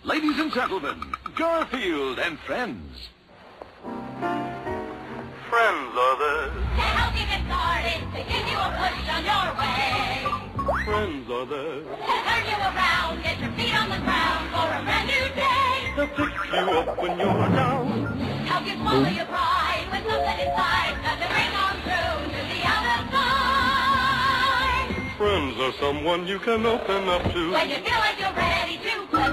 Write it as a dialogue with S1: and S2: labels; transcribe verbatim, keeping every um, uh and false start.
S1: Ladies and gentlemen, Garfield and Friends.
S2: Friends are there
S3: to help you get started, to give you a push on your way.
S2: Friends are there
S3: To turn you around, get your feet on the ground for a brand new day.
S2: to pick you up when you're down.
S3: Help you swallow your pride with something inside that to bring on through to the other side.
S2: Friends are someone you can open up to
S3: When you feel like